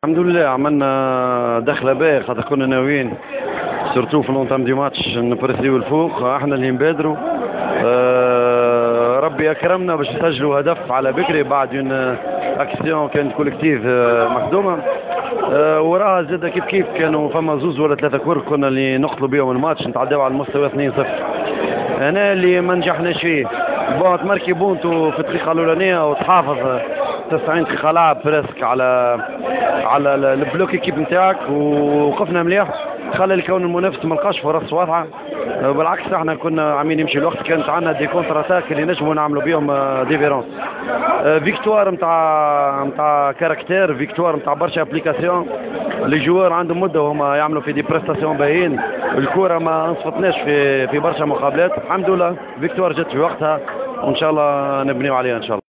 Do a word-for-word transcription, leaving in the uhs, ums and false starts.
الحمد لله عملنا دخله باهيه خاطر كنا ناويين سورتو في لونتام دي ماتش نبرسيو الفوق. احنا اللي نبادروا. أه ربي اكرمنا باش نسجلوا هدف على بكري بعد اون اكسيون كانت كولكتيف مخدومه. أه وراها زاد كيف كيف كانوا فما زوز ولا ثلاثه كور كنا اللي نقتلوا بهم الماتش نتعداو على المستوى اثنين صفر. انا اللي ما نجحناش فيه بون تماركي بونتو في الدقيقه الاولانيه وتحافظ تسعين دقيقه لعب بريسك على على البلوك كيب نتاعك ووقفنا مليح خلى الكون المنافس ما لقاش فرص واضحه. بالعكس احنا كنا عاملين يمشي الوقت كانت عندنا دي كونتر اتاك اللي نجموا نعملوا بهم ديفيرونس. فيكتوار نتاع نتاع كاركتير فيكتوار نتاع برشا ابليكاسيون لي جوار عندهم مده وهما يعملوا في دي بريستاسيون باهيين. الكره ما انصفتناش في في برشا مقابلات. الحمد لله فيكتوار جت في وقتها وان شاء الله نبنيو عليها ان شاء الله.